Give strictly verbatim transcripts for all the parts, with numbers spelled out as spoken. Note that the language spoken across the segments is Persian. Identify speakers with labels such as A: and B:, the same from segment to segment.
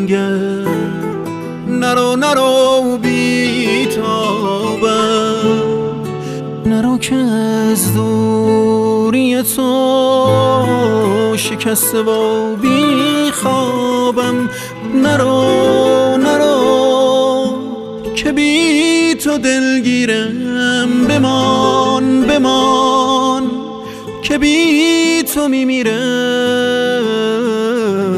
A: تنگه، نرو نرو بی تابم، نرو که از دوری تو شکسته و بی خوابم، نرو نرو که بی تو دلگیرم، بمان بمان که بی تو میمیرم.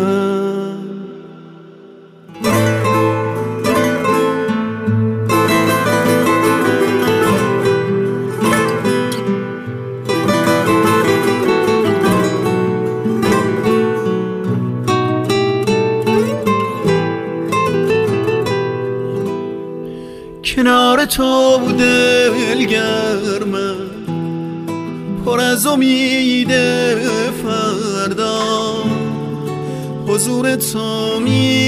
A: کنار تو دلگرمم، پر از امید فردا، حضور تو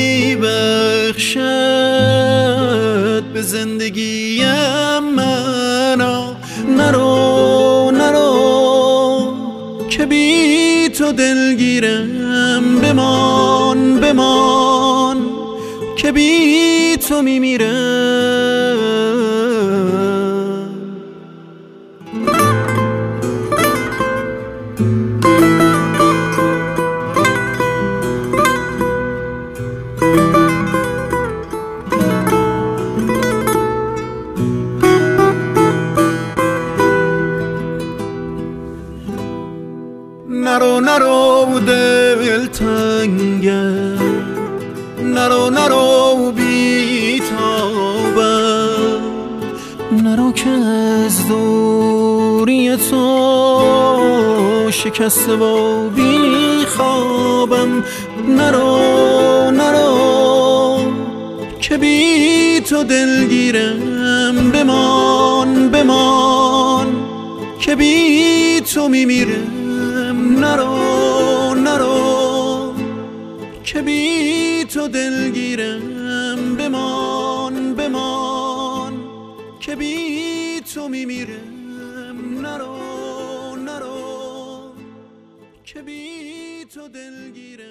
A: میبخشد به زندگیم منو، نرو نرو که بی تو دلگیرم، بمان بمان که بی تو میمیرم. نرو نرو دل تنگه، نرو نرو بی تابم، نرو که از دوری تو شکسته و بی خوابم، نرو نرو که بی تو دلگیرم، بمان بمان که بی تو میمیرم، نرو نرو که بی تو دلگیرم، بمان بمان که بی تو میمیرم، نرو نرو که بی تو دلگیرم.